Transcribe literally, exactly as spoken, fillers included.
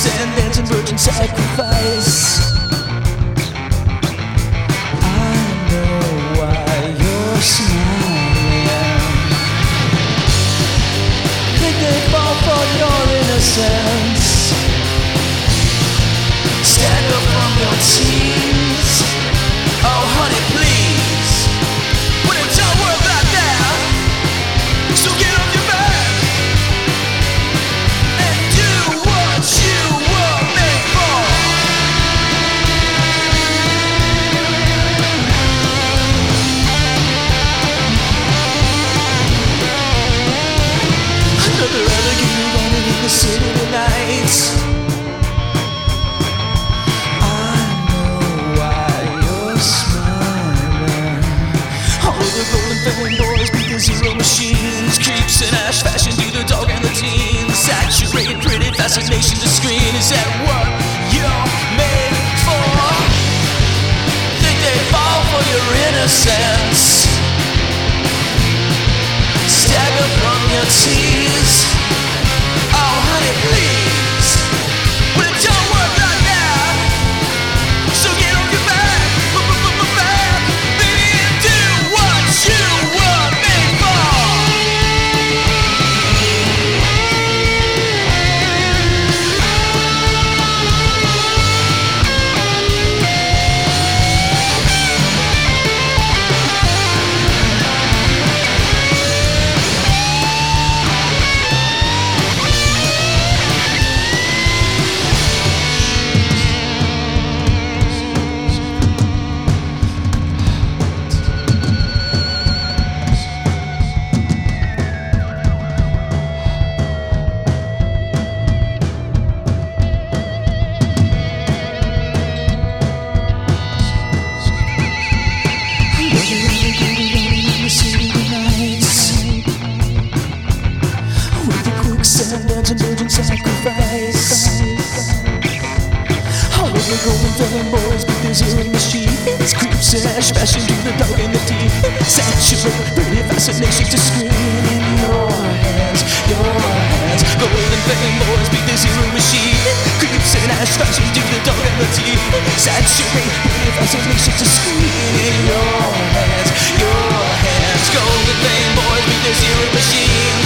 quicksand, dancing virgin sacrifice. I know why you're smiling. Think they fall for your innocence. Stand up from your tears. Oh honey, please. When it's all world out there, so get on your back and do what you were made for. Another alligator running in the city tonight. I know why you're smiling. All of the golden filling boys beat the zero machines. Creeps and ash fashion do the dog and the teen. Saturated, pretty fascination to screen. Is that what you're made for? Think they fall for your innocence. Stagger from your tears. Oh honey, please. But it don't work like that. So get on your back, back, baby, and do what you were made for. Dancing virgin sacrifice. All of the golden filling boys beat the zero machines. Creeps and ash fashion do the dog and the teeth. Saturated, pretty fascination to scream in your hands, your hands. Golden filling boys beat the zero machine. Creeps and ash fashion do the dog and the teeth. Saturated, pretty fascination to scream in your hands, your hands. Golden filling boys beat the zero machine.